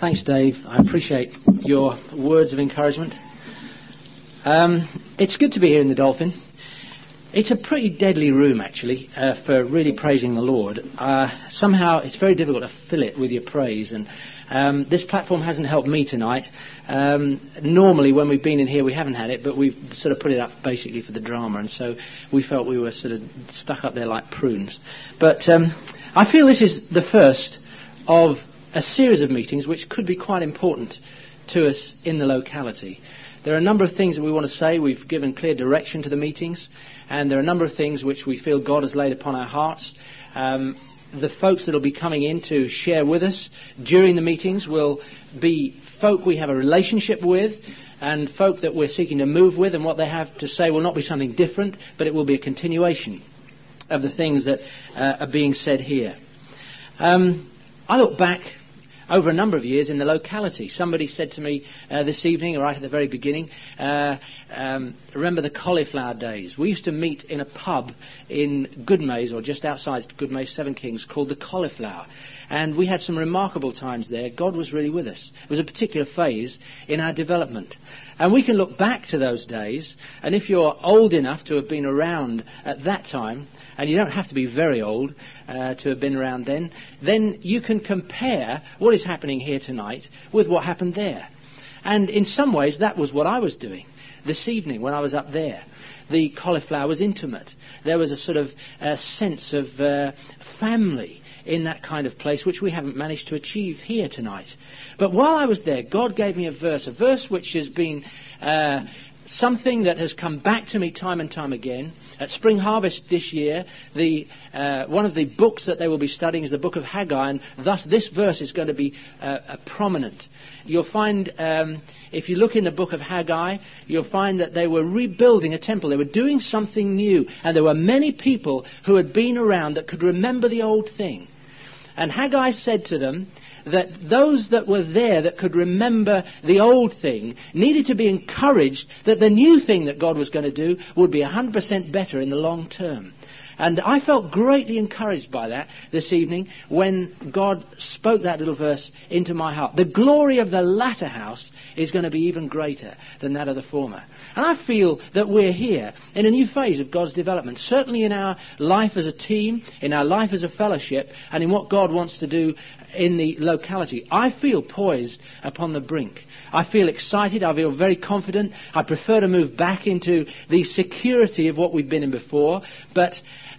Thanks, Dave. I appreciate your words of encouragement. It's good to be here in the Dolphin. It's a pretty deadly room, actually, for really praising the Lord. Somehow it's very difficult to fill it with your praise, and this platform hasn't helped me tonight. Normally, when we've been in here, we haven't had it, but we've sort of put it up basically for the drama, and so we felt we were sort of stuck up there like prunes. But I feel this is the first of a series of meetings which could be quite important to us in the locality. There are a number of things that we want to say. We've given clear direction to the meetings, and there are a number of things which we feel God has laid upon our hearts. The folks that will be coming in to share with us during the meetings will be folk we have a relationship with, and folk that we're seeking to move with, and what they have to say will not be something different, but it will be a continuation of the things that are being said here. I look back over a number of years in the locality. Somebody said to me this evening, right at the very beginning, remember the cauliflower days? We used to meet in a pub in Goodmayes, or just outside Goodmayes, Seven Kings, called the Cauliflower. And we had some remarkable times there. God was really with us. It was a particular phase in our development. And we can look back to those days, and if you're old enough to have been around at that time, and you don't have to be very old to have been around then you can compare what is happening here tonight with what happened there. And in some ways, that was what I was doing this evening when I was up there. The cauliflower was intimate. There was a sort of sense of family in that kind of place, which we haven't managed to achieve here tonight. But while I was there, God gave me a verse which has been something that has come back to me time and time again. At Spring Harvest this year, one of the books that they will be studying is the book of Haggai, and thus this verse is going to be prominent. You'll find, if you look in the book of Haggai, you'll find that they were rebuilding a temple. They were doing something new, and there were many people who had been around that could remember the old thing. And Haggai said to them that those that were there that could remember the old thing needed to be encouraged that the new thing that God was going to do would be 100% better in the long term. And I felt greatly encouraged by that this evening when God spoke that little verse into my heart. The glory of the latter house is going to be even greater than that of the former. And I feel that we're here in a new phase of God's development, certainly in our life as a team, in our life as a fellowship, and in what God wants to do in the locality. I feel poised upon the brink. I feel excited. I feel very confident. I prefer to move back into the security of what we've been in before. But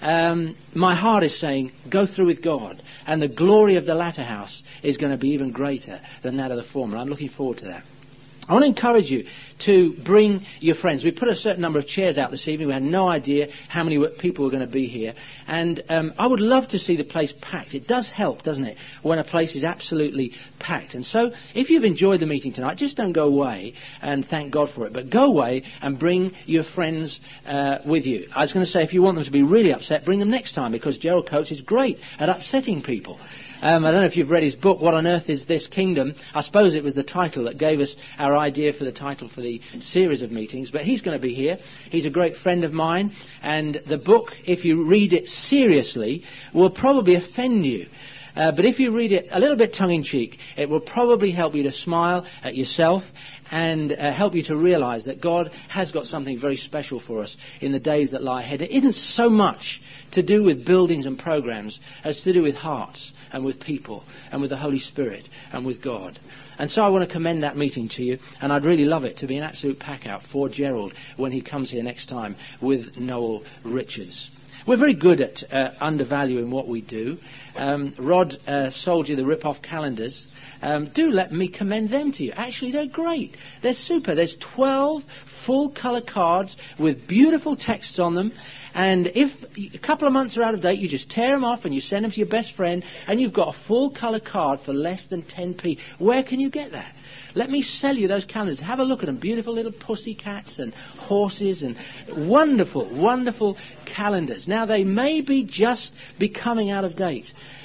my heart is saying, go through with God. And the glory of the latter house is going to be even greater than that of the former. I'm looking forward to that. I want to encourage you to bring your friends. We put a certain number of chairs out this evening. We had no idea how many people were going to be here. And I would love to see the place packed. It does help, doesn't it, when a place is absolutely packed. And so if you've enjoyed the meeting tonight, just don't go away and thank God for it. But go away and bring your friends with you. I was going to say, if you want them to be really upset, bring them next time, because Gerald Coates is great at upsetting people. I don't know if you've read his book, What on Earth is This Kingdom? I suppose it was the title that gave us our idea for the title for the series of meetings. But he's going to be here. He's a great friend of mine. And the book, if you read it seriously, will probably offend you. But if you read it a little bit tongue-in-cheek, it will probably help you to smile at yourself and help you to realize that God has got something very special for us in the days that lie ahead. It isn't so much to do with buildings and programs as to do with hearts and with people and with the Holy Spirit and with God. And so I want to commend that meeting to you, and I'd really love it to be an absolute pack-out for Gerald when he comes here next time with Noel Richards. We're very good at undervaluing what we do. Rod sold you the rip-off calendars. Do let me commend them to you. Actually, they're great. They're super. There's 12 full-colour cards with beautiful texts on them. And if a couple of months are out of date, you just tear them off and you send them to your best friend, and you've got a full-colour card for less than 10p. Where can you get that? Let me sell you those calendars. Have a look at them. Beautiful little pussycats and horses and wonderful, wonderful calendars. Now, they may be just becoming out of date,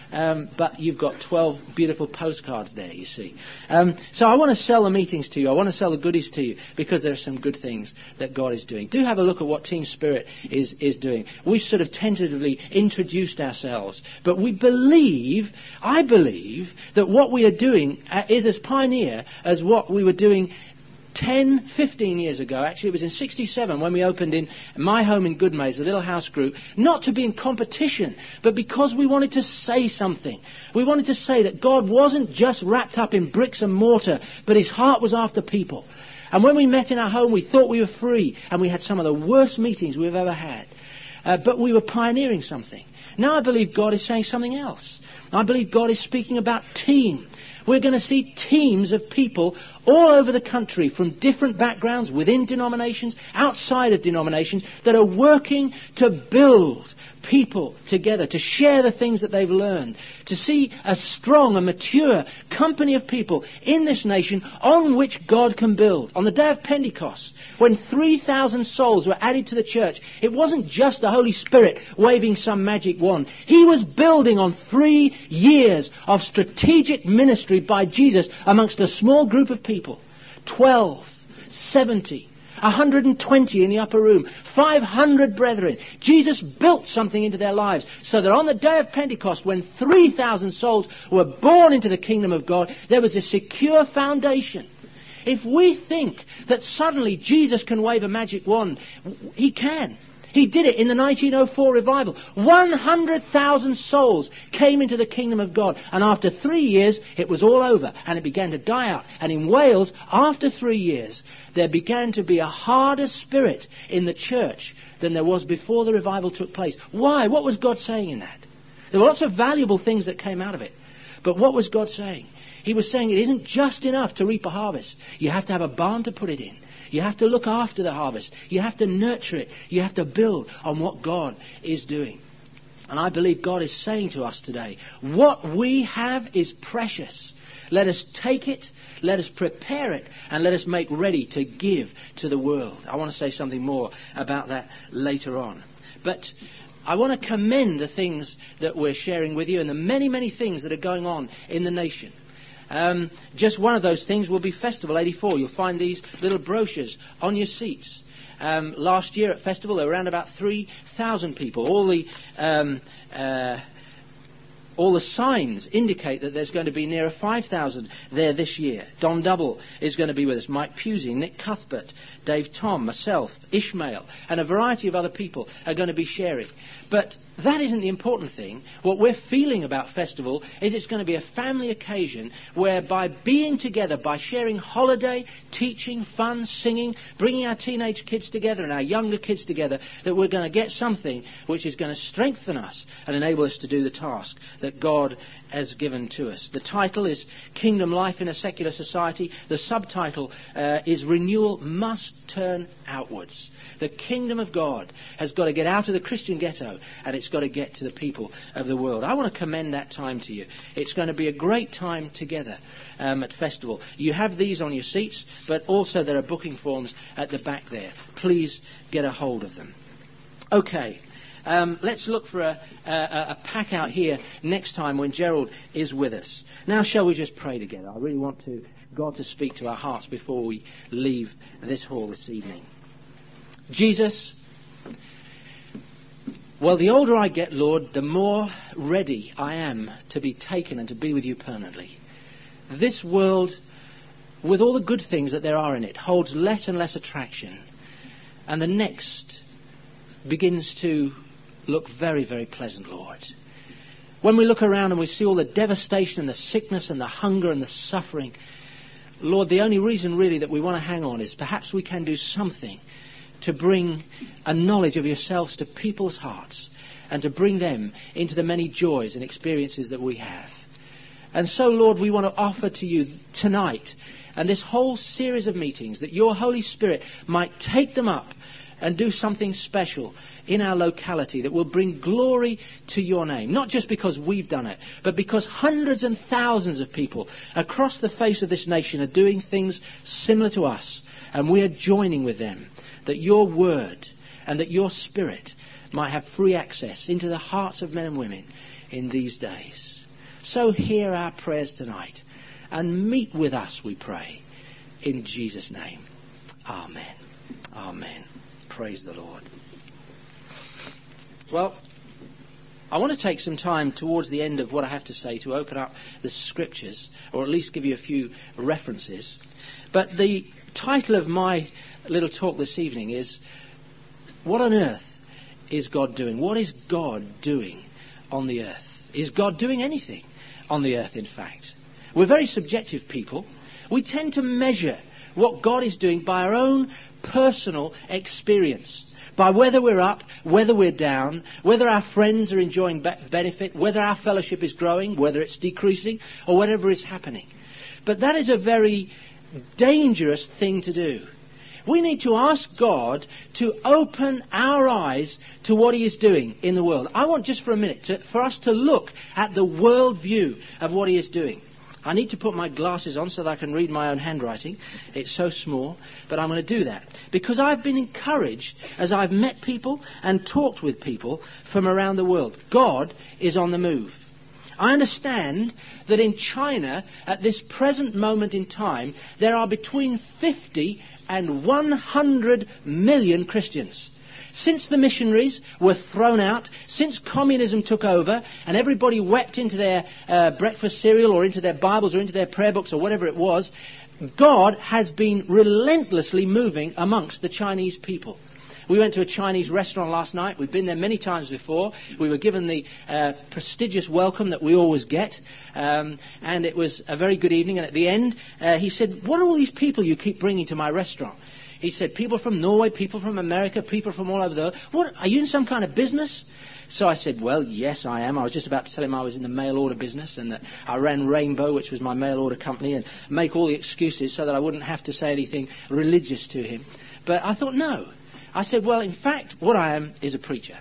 but you've got 12 beautiful postcards there, you see. So I want to sell the meetings to you. I want to sell the goodies to you because there are some good things that God is doing. Do have a look at what Team Spirit is doing. We've sort of tentatively introduced ourselves, but I believe that what we are doing is as pioneer as what we were doing 10, 15 years ago. Actually, it was in 67 when we opened in my home in Goodmayes, a little house group, not to be in competition, but because we wanted to say something. We wanted to say that God wasn't just wrapped up in bricks and mortar, but his heart was after people. And when we met in our home, we thought we were free, and we had some of the worst meetings we've ever had. But we were pioneering something. Now I believe God is saying something else. I believe God is speaking about team. We're going to see teams of people all over the country from different backgrounds, within denominations, outside of denominations, that are working to build people together, to share the things that they've learned, to see a strong and mature company of people in this nation on which God can build. On the day of Pentecost, when 3,000 souls were added to the church, it wasn't just the Holy Spirit waving some magic wand. He was building on 3 years of strategic ministry by Jesus amongst a small group of people. 12, 70, 120 in the upper room, 500 brethren. Jesus built something into their lives so that on the day of Pentecost, when 3,000 souls were born into the kingdom of God, there was a secure foundation. If we think that suddenly Jesus can wave a magic wand, he can. He did it in the 1904 revival. 100,000 souls came into the kingdom of God. And after 3 years, it was all over. And it began to die out. And in Wales, after 3 years, there began to be a harder spirit in the church than there was before the revival took place. Why? What was God saying in that? There were lots of valuable things that came out of it. But what was God saying? He was saying it isn't just enough to reap a harvest. You have to have a barn to put it in. You have to look after the harvest. You have to nurture it. You have to build on what God is doing. And I believe God is saying to us today, what we have is precious. Let us take it, let us prepare it, and let us make ready to give to the world. I want to say something more about that later on. But I want to commend the things that we're sharing with you and the many, many things that are going on in the nation. Just one of those things will be Festival 84. You'll find these little brochures on your seats. Last year at Festival, there were around about 3,000 people. All the signs indicate that there's going to be nearer 5,000 there this year. Don Double is going to be with us, Mike Pusey, Nick Cuthbert, Dave Tom, myself, Ishmael, and a variety of other people are going to be sharing. But that isn't the important thing. What we're feeling about Festival is it's going to be a family occasion where by being together, by sharing holiday, teaching, fun, singing, bringing our teenage kids together and our younger kids together, that we're going to get something which is going to strengthen us and enable us to do the task that God has given to us. The title is Kingdom Life in a Secular Society. The subtitle is Renewal Must Turn Outwards. The kingdom of God has got to get out of the Christian ghetto and it's got to get to the people of the world. I want to commend that time to you. It's going to be a great time together at Festival. You have these on your seats, but also there are booking forms at the back there. Please get a hold of them. Okay. Let's look for a pack out here next time when Gerald is with us. Now shall we just pray together? I really want God to speak to our hearts before we leave this hall this evening. Jesus, well, the older I get, Lord, the more ready I am to be taken and to be with you permanently. This world, with all the good things that there are in it, holds less and less attraction. And the next begins to look very, very pleasant, Lord. When we look around and we see all the devastation and the sickness and the hunger and the suffering, Lord, the only reason really that we want to hang on is perhaps we can do something to bring a knowledge of yourselves to people's hearts and to bring them into the many joys and experiences that we have. And so, Lord, we want to offer to you tonight and this whole series of meetings that your Holy Spirit might take them up and do something special in our locality that will bring glory to your name. Not just because we've done it, but because hundreds and thousands of people across the face of this nation are doing things similar to us. And we are joining with them, that your word and that your spirit might have free access into the hearts of men and women in these days. So hear our prayers tonight and meet with us, we pray. In Jesus' name. Amen. Amen. Praise the Lord. Well, I want to take some time towards the end of what I have to say to open up the scriptures, or at least give you a few references. But the title of my little talk this evening is, what on earth is God doing? What is God doing on the earth? Is God doing anything on the earth, in fact? We're very subjective people. We tend to measure what God is doing by our own personal experience. By whether we're up, whether we're down, whether our friends are enjoying benefit, whether our fellowship is growing, whether it's decreasing, or whatever is happening. But that is a very dangerous thing to do. We need to ask God to open our eyes to what he is doing in the world. I want just for a minute for us to look at the world view of what he is doing. I need to put my glasses on so that I can read my own handwriting. It's so small, but I'm going to do that. Because I've been encouraged as I've met people and talked with people from around the world. God is on the move. I understand that in China, at this present moment in time, there are between 50 and 100 million Christians. Since the missionaries were thrown out, since communism took over, and everybody wept into their breakfast cereal or into their Bibles or into their prayer books or whatever it was, God has been relentlessly moving amongst the Chinese people. We went to a Chinese restaurant last night. We've been there many times before. We were given the prestigious welcome that we always get. And it was a very good evening. And at the end, he said, "What are all these people you keep bringing to my restaurant?" He said, "People from Norway, people from America, people from all over the world. What, are you in some kind of business?" So I said, "Well, yes, I am." I was just about to tell him I was in the mail order business and that I ran Rainbow, which was my mail order company, and make all the excuses so that I wouldn't have to say anything religious to him. But I thought, no. I said, "Well, in fact, what I am is a preacher."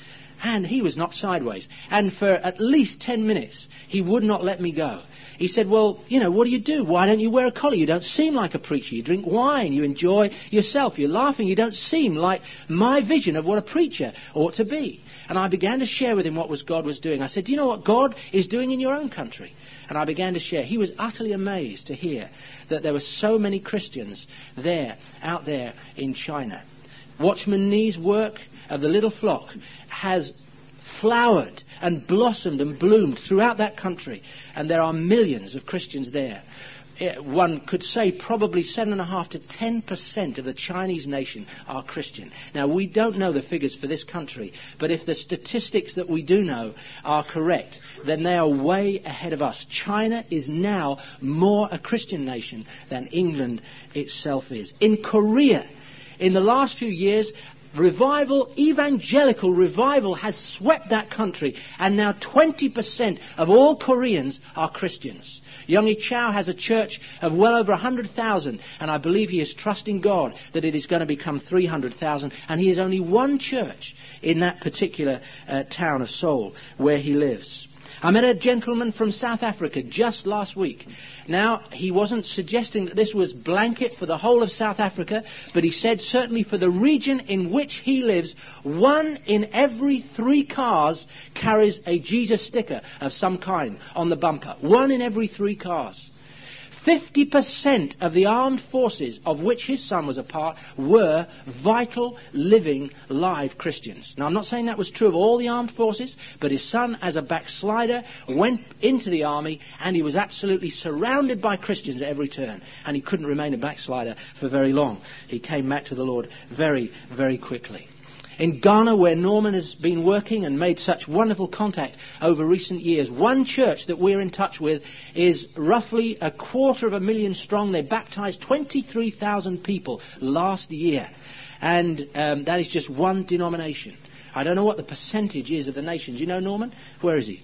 And he was knocked sideways. And for at least 10 minutes, he would not let me go. He said, "Well, what do you do? Why don't you wear a collar? You don't seem like a preacher. You drink wine. You enjoy yourself. You're laughing. You don't seem like my vision of what a preacher ought to be." And I began to share with him what God was doing. I said, "Do you know what God is doing in your own country?" And I began to share. He was utterly amazed to hear that there were so many Christians out there in China. Watchman Nee's work of the little flock has flowered and blossomed and bloomed throughout that country, and there are millions of Christians there. One could say probably 7.5 to 10% of the Chinese nation are Christian. Now, we don't know the figures for this country, but if the statistics that we do know are correct, then they are way ahead of us. China is now more a Christian nation than England itself is. In Korea, in the last few years, evangelical revival has swept that country, and now 20% of all Koreans are Christians. Youngie Chow has a church of well over 100,000, and I believe he is trusting God that it is going to become 300,000, and he has only one church in that particular town of Seoul where he lives. I met a gentleman from South Africa just last week. Now, he wasn't suggesting that this was blanket for the whole of South Africa, but he said certainly for the region in which he lives, 1 in every 3 cars carries a Jesus sticker of some kind on the bumper. 1 in every 3 cars. 50% of the armed forces of which his son was a part were vital, living, live Christians. Now, I'm not saying that was true of all the armed forces, but his son, as a backslider, went into the army, and he was absolutely surrounded by Christians at every turn. And he couldn't remain a backslider for very long. He came back to the Lord very, very quickly. In Ghana, where Norman has been working and made such wonderful contact over recent years, one church that we're in touch with is roughly 250,000 strong. They baptized 23,000 people last year. And that is just one denomination. I don't know what the percentage is of the nations. You know, Norman? Where is he?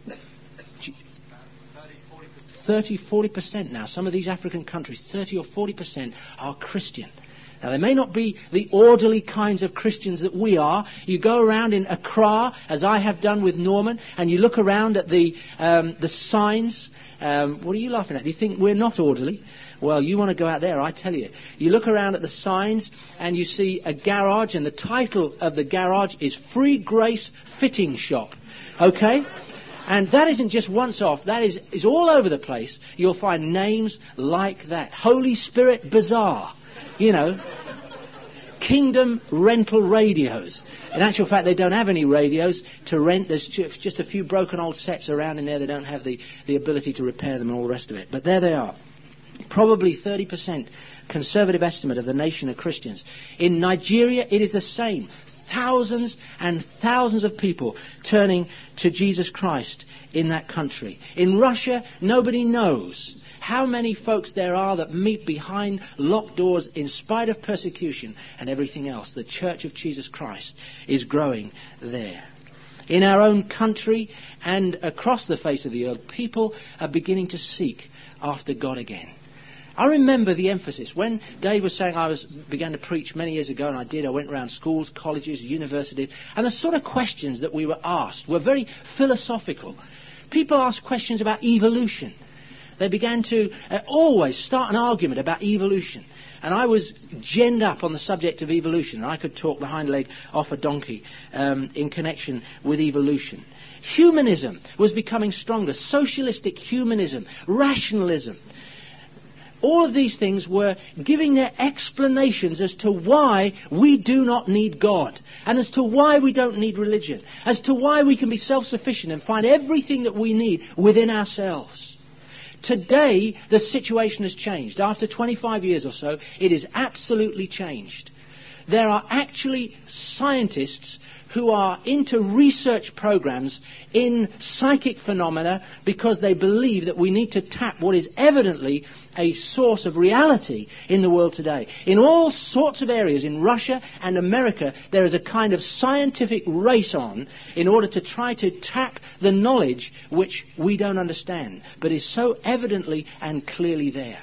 30-40% now. Some of these African countries, 30 or 40% are Christian. Now, they may not be the orderly kinds of Christians that we are. You go around in Accra, as I have done with Norman, and you look around at the signs. What are you laughing at? Do you think we're not orderly? Well, you want to go out there, I tell you. You look around at the signs, and you see a garage, and the title of the garage is Free Grace Fitting Shop. Okay? And that isn't just once off, that is all over the place. You'll find names like that. Holy Spirit Bazaar, Kingdom Rental Radios. In actual fact, they don't have any radios to rent. There's just a few broken old sets around in there. They don't have the ability to repair them and all the rest of it. But there they are. Probably 30% conservative estimate of the nation of Christians. In Nigeria, it is the same. Thousands and thousands of people turning to Jesus Christ in that country. In Russia, nobody knows how many folks there are that meet behind locked doors in spite of persecution and everything else. The Church of Jesus Christ is growing there. In our own country and across the face of the earth, people are beginning to seek after God again. I remember the emphasis. When Dave was saying began to preach many years ago, and I went around schools, colleges, universities, and the sort of questions that we were asked were very philosophical. People asked questions about evolution. They began to always start an argument about evolution. And I was genned up on the subject of evolution. I could talk the hind leg off a donkey in connection with evolution. Humanism was becoming stronger. Socialistic humanism, rationalism. All of these things were giving their explanations as to why we do not need God, and as to why we don't need religion, as to why we can be self-sufficient and find everything that we need within ourselves. Today, the situation has changed. After 25 years or so, it is absolutely changed. There are actually scientists who are into research programs in psychic phenomena because they believe that we need to tap what is evidently a source of reality in the world today. In all sorts of areas, in Russia and America, there is a kind of scientific race on in order to try to tap the knowledge which we don't understand, but is so evidently and clearly there.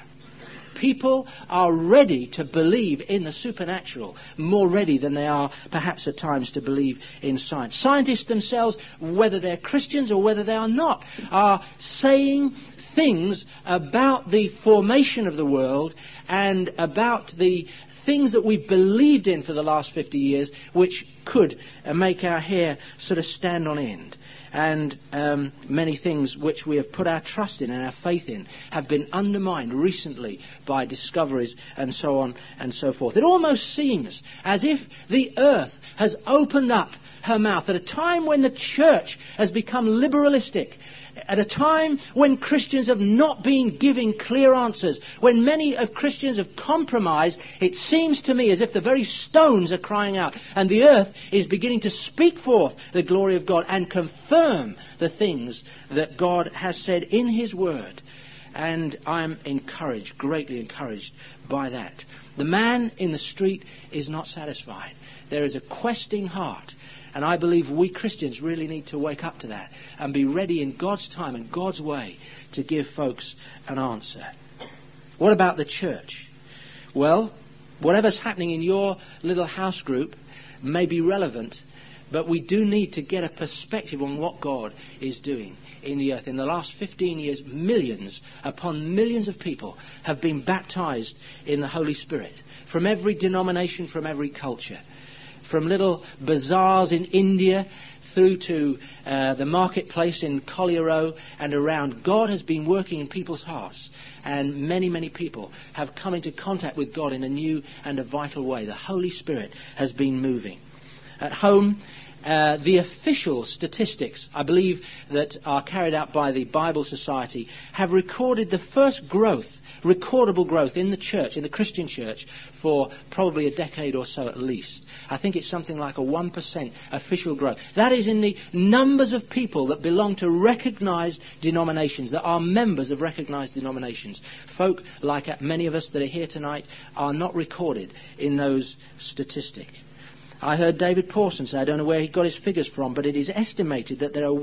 People are ready to believe in the supernatural, more ready than they are perhaps at times to believe in science. Scientists themselves, whether they're Christians or whether they are not, are saying things about the formation of the world and about the things that we've believed in for the last 50 years, which could make our hair sort of stand on end. And many things which we have put our trust in and our faith in have been undermined recently by discoveries and so on and so forth. It almost seems as if the earth has opened up her mouth at a time when the church has become liberalistic, at a time when Christians have not been giving clear answers, when many of Christians have compromised. It seems to me as if the very stones are crying out, and the earth is beginning to speak forth the glory of God and confirm the things that God has said in His Word. And I'm encouraged, greatly encouraged by that. The man in the street is not satisfied. There is a questing heart. And I believe we Christians really need to wake up to that and be ready in God's time and God's way to give folks an answer. What about the church? Well, whatever's happening in your little house group may be relevant, but we do need to get a perspective on what God is doing in the earth. In the last 15 years, millions upon millions of people have been baptized in the Holy Spirit from every denomination, from every culture. From little bazaars in India through to the marketplace in Collier Row and around. God has been working in people's hearts, and many, many people have come into contact with God in a new and a vital way. The Holy Spirit has been moving. At home, the official statistics, I believe, that are carried out by the Bible Society have recorded the first recordable growth in the church, in the Christian church, for probably a decade or so at least. I think it's something like a 1% official growth. That is in the numbers of people that belong to recognized denominations, that are members of recognized denominations. Folk like many of us that are here tonight are not recorded in those statistics. I heard David Pawson say, I don't know where he got his figures from, but it is estimated that there are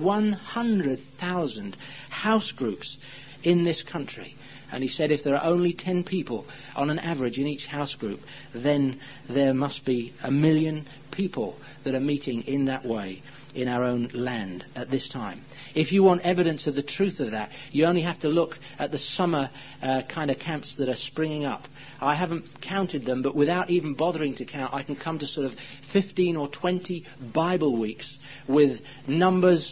100,000 house groups in this country. And he said if there are only 10 people on an average in each house group, then there must be 1 million people that are meeting in that way in our own land at this time. If you want evidence of the truth of that, you only have to look at the summer kind of camps that are springing up. I haven't counted them, but without even bothering to count, I can come to sort of 15 or 20 Bible weeks with numbers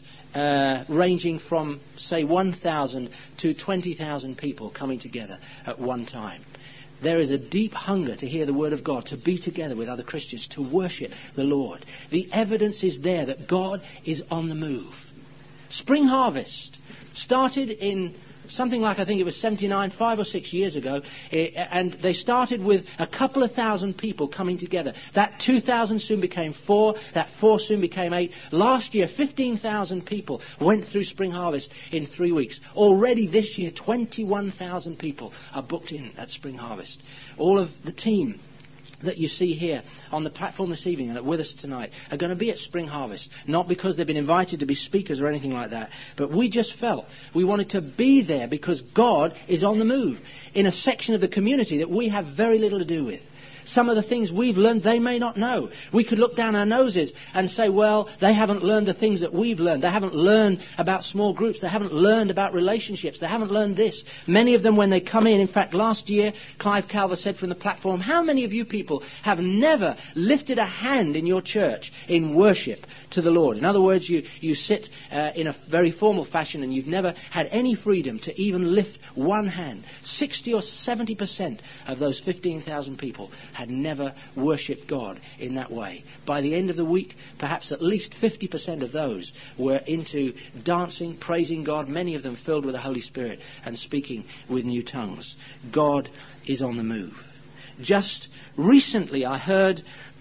ranging from, say, 1,000 to 20,000 people coming together at one time. There is a deep hunger to hear the word of God, to be together with other Christians, to worship the Lord. The evidence is there that God is on the move. Spring Harvest started in something like, I think it was 79, 5 or 6 years ago, and they started with a couple of thousand people coming together. That 2,000 soon became 4, that 4 soon became 8. Last year, 15,000 people went through Spring Harvest in 3 weeks. Already this year, 21,000 people are booked in at Spring Harvest. All of the team that you see here on the platform this evening and with us tonight are going to be at Spring Harvest. Not because they've been invited to be speakers or anything like that, but we just felt we wanted to be there because God is on the move in a section of the community that we have very little to do with. Some of the things we've learned, they may not know. We could look down our noses and say, well, they haven't learned the things that we've learned. They haven't learned about small groups. They haven't learned about relationships. They haven't learned this. Many of them, when they come in fact, last year, Clive Calver said from the platform, how many of you people have never lifted a hand in your church in worship to the Lord? In other words, you sit in a very formal fashion and you've never had any freedom to even lift one hand. 60 or 70% of those 15,000 people had never worshipped God in that way. By the end of the week, perhaps at least 50% of those were into dancing, praising God, many of them filled with the Holy Spirit and speaking with new tongues. God is on the move. Just recently I heard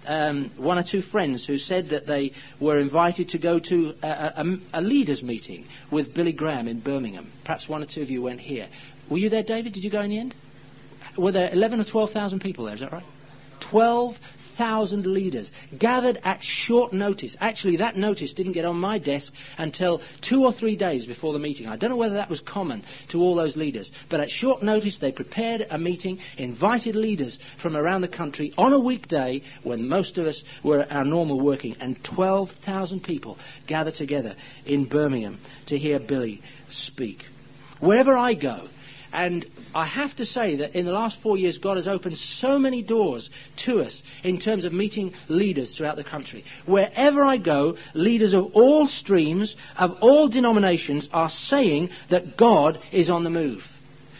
one or two friends who said that they were invited to go to a leaders meeting with Billy Graham in Birmingham. Perhaps one or two of you went here. Were you there, David? Did you go in the end? Were there 11 or 12,000 people there? Is that right? 12,000 leaders gathered at short notice. Actually, that notice didn't get on my desk until 2 or 3 days before the meeting. I don't know whether that was common to all those leaders, but at short notice they prepared a meeting, invited leaders from around the country on a weekday when most of us were at our normal working, and 12,000 people gathered together in Birmingham to hear Billy speak. Wherever I go, and I have to say that in the last 4 years, God has opened so many doors to us in terms of meeting leaders throughout the country. Wherever I go, leaders of all streams, of all denominations, are saying that God is on the move.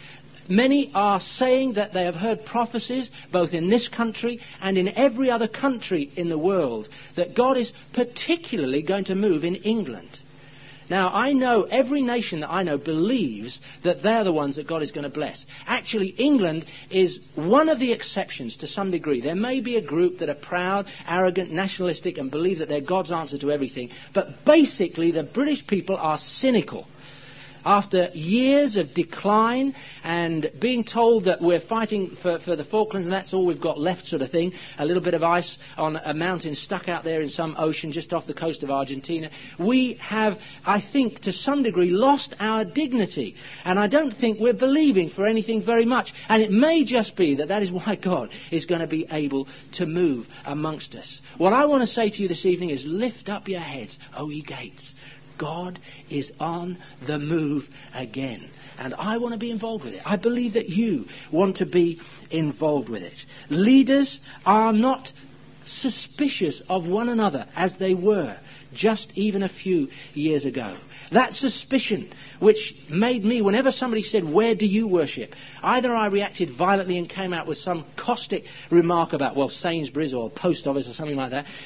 Many are saying that they have heard prophecies, both in this country and in every other country in the world, that God is particularly going to move in England. Now, I know every nation that I know believes that they're the ones that God is going to bless. Actually, England is one of the exceptions to some degree. There may be a group that are proud, arrogant, nationalistic and believe that they're God's answer to everything. But basically, the British people are cynical. After years of decline and being told that we're fighting for the Falklands and that's all we've got left sort of thing, a little bit of ice on a mountain stuck out there in some ocean just off the coast of Argentina, we have, I think, to some degree lost our dignity. And I don't think we're believing for anything very much. And it may just be that is why God is going to be able to move amongst us. What I want to say to you this evening is lift up your heads, O ye gates. God is on the move again. And I want to be involved with it. I believe that you want to be involved with it. Leaders are not suspicious of one another as they were just even a few years ago. That suspicion which made me, whenever somebody said, where do you worship? Either I reacted violently and came out with some caustic remark about, well, Sainsbury's or Post Office or something like that,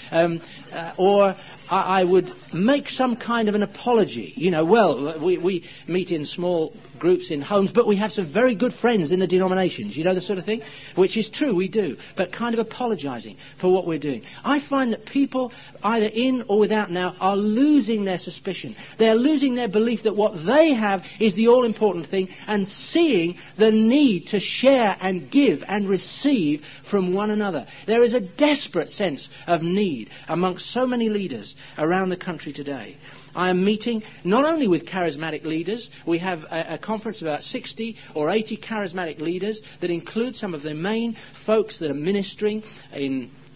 or I would make some kind of an apology. You know, well, we meet in small groups in homes, but we have some very good friends in the denominations. You know, the sort of thing, which is true, we do, but kind of apologizing for what we're doing. I find that people, either in or without now, are losing their suspicion. They're losing their belief that what they have is the all-important thing and seeing the need to share and give and receive from one another. There is a desperate sense of need amongst so many leaders around the country today. I am meeting not only with charismatic leaders. We have a conference of about 60 or 80 charismatic leaders that include some of the main folks that are ministering in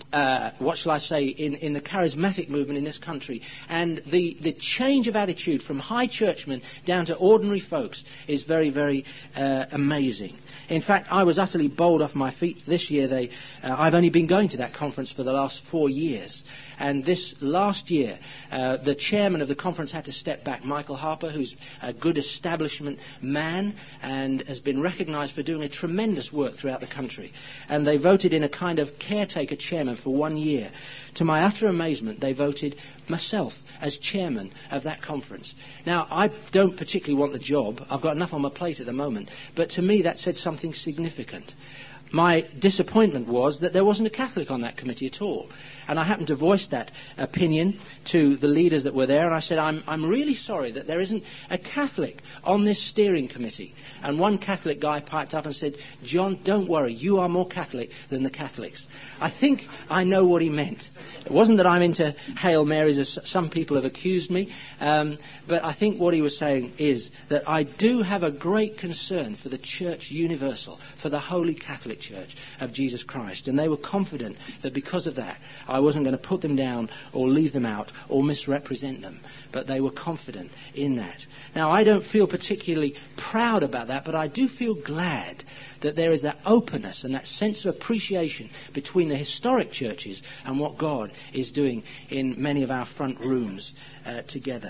what shall I say, in the charismatic movement in this country. And the change of attitude from high churchmen down to ordinary folks is very, very amazing. In fact, I was utterly bowled off my feet this year. I've only been going to that conference for the last 4 years. And this last year, the chairman of the conference had to step back, Michael Harper, who's a good establishment man and has been recognised for doing a tremendous work throughout the country. And they voted in a kind of caretaker chairman for 1 year. To my utter amazement, they voted myself as chairman of that conference. Now, I don't particularly want the job. I've got enough on my plate at the moment. But to me, that said something significant. My disappointment was that there wasn't a Catholic on that committee at all. And I happened to voice that opinion to the leaders that were there, and I said, I'm really sorry that there isn't a Catholic on this steering committee. And one Catholic guy piped up and said, John, don't worry, you are more Catholic than the Catholics. I think I know what he meant. It wasn't that I'm into Hail Marys, as some people have accused me, but I think what he was saying is that I do have a great concern for the Church Universal, for the Holy Catholic Church of Jesus Christ. And they were confident that because of that, I wasn't going to put them down or leave them out or misrepresent them. But they were confident in that. Now, I don't feel particularly proud about that, but I do feel glad that there is that openness and that sense of appreciation between the historic churches and what God is doing in many of our front rooms together.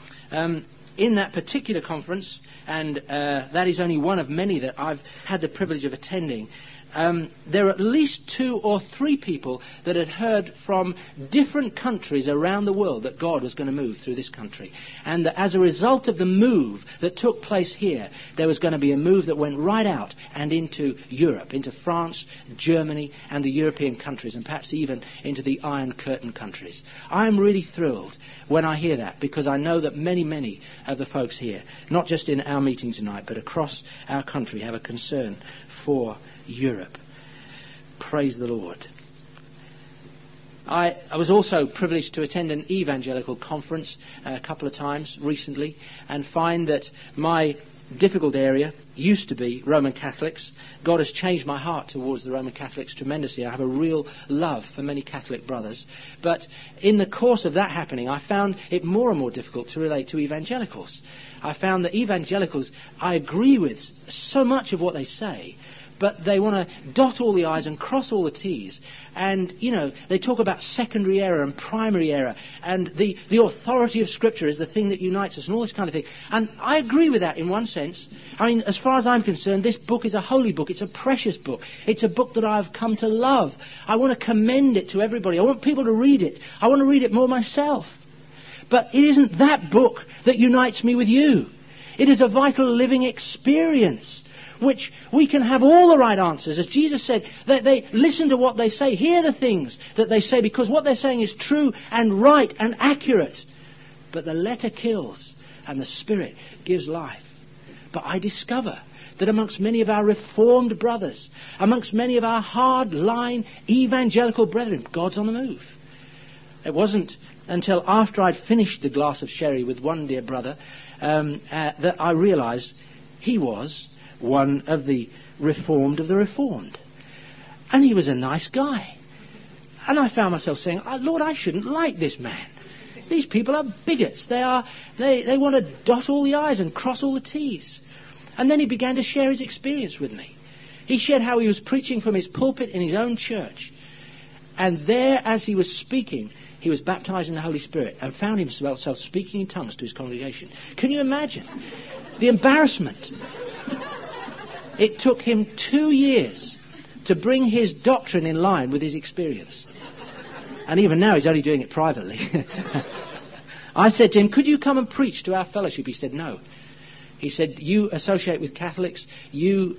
In that particular conference, and that is only one of many that I've had the privilege of attending, there are at least 2 or 3 people that had heard from different countries around the world that God was going to move through this country. And that as a result of the move that took place here, there was going to be a move that went right out and into Europe, into France, Germany, and the European countries, and perhaps even into the Iron Curtain countries. I'm really thrilled when I hear that, because I know that many, many of the folks here, not just in our meeting tonight, but across our country, have a concern for Europe. Praise the Lord. I was also privileged to attend an evangelical conference a couple of times recently and find that my difficult area used to be Roman Catholics. God has changed my heart towards the Roman Catholics tremendously. I have a real love for many Catholic brothers. But in the course of that happening, I found it more and more difficult to relate to evangelicals. I found that evangelicals, I agree with so much of what they say, but they want to dot all the I's and cross all the T's. And, you know, they talk about secondary error and primary error. And the authority of Scripture is the thing that unites us and all this kind of thing. And I agree with that in one sense. I mean, as far as I'm concerned, this book is a holy book. It's a precious book. It's a book that I've come to love. I want to commend it to everybody. I want people to read it. I want to read it more myself. But it isn't that book that unites me with you. It is a vital living experience, which we can have all the right answers. As Jesus said, they listen to what they say, hear the things that they say, because what they're saying is true and right and accurate. But the letter kills and the Spirit gives life. But I discover that amongst many of our reformed brothers, amongst many of our hard-line evangelical brethren, God's on the move. It wasn't until after I'd finished the glass of sherry with one dear brother that I realised he was one of the Reformed of the Reformed. And he was a nice guy. And I found myself saying, Lord, I shouldn't like this man. These people are bigots. They want to dot all the I's and cross all the T's. And then he began to share his experience with me. He shared how he was preaching from his pulpit in his own church. And there, as he was speaking, he was baptized in the Holy Spirit and found himself speaking in tongues to his congregation. Can you imagine the embarrassment? It took him 2 years to bring his doctrine in line with his experience. And even now he's only doing it privately. I said to him, could you come and preach to our fellowship? He said, no. He said, you associate with Catholics, we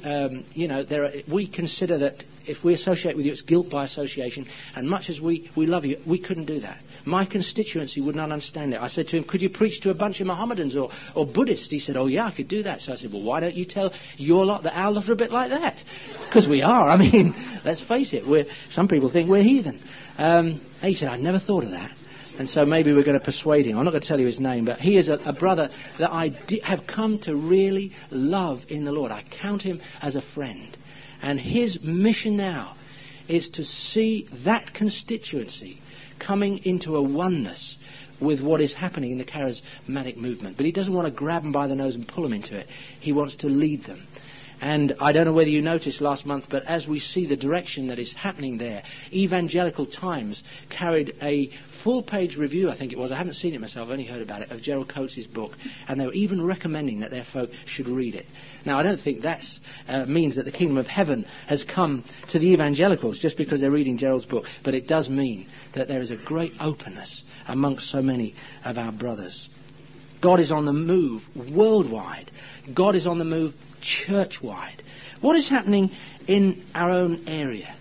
consider that if we associate with you, it's guilt by association. And much as we love you, we couldn't do that. My constituency would not understand it. I said to him, could you preach to a bunch of Mohammedans or Buddhists? He said, oh yeah, I could do that. So I said, well, why don't you tell your lot that our lot are a bit like that? Because we are. I mean, let's face it. Some people think we're heathen. He said, I never thought of that. And so maybe we're going to persuade him. I'm not going to tell you his name, but he is a brother that I have come to really love in the Lord. I count him as a friend. And his mission now is to see that constituency coming into a oneness with what is happening in the charismatic movement. But he doesn't want to grab them by the nose and pull them into it. He wants to lead them. And I don't know whether you noticed last month, but as we see the direction that is happening there, Evangelical Times carried a full-page review, I think it was, I haven't seen it myself, I've only heard about it, of Gerald Coates' book, and they were even recommending that their folk should read it. Now, I don't think that means that the kingdom of heaven has come to the evangelicals just because they're reading Gerald's book, but it does mean that there is a great openness amongst so many of our brothers. God is on the move worldwide. God is on the move church-wide. What is happening in our own area?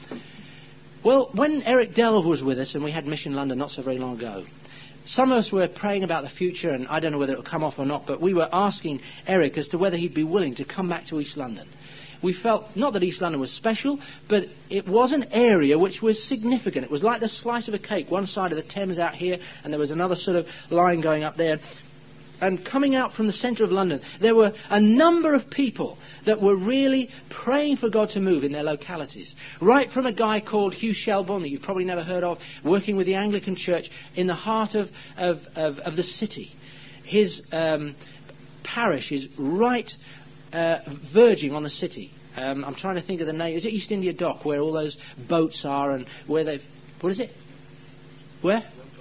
Well, when Eric Delve was with us and we had Mission London not so very long ago, some of us were praying about the future, and I don't know whether it will come off or not, but we were asking Eric as to whether he'd be willing to come back to East London. We felt, not that East London was special, but it was an area which was significant. It was like the slice of a cake, one side of the Thames out here, and there was another sort of line going up there. And coming out from the centre of London, there were a number of people that were really praying for God to move in their localities. Right from a guy called Hugh Shelbourne, that you've probably never heard of, working with the Anglican Church in the heart of the city. His parish is right verging on the city. I'm trying to think of the name. Is it East India Dock, where all those boats are and where they've... What is it? Where?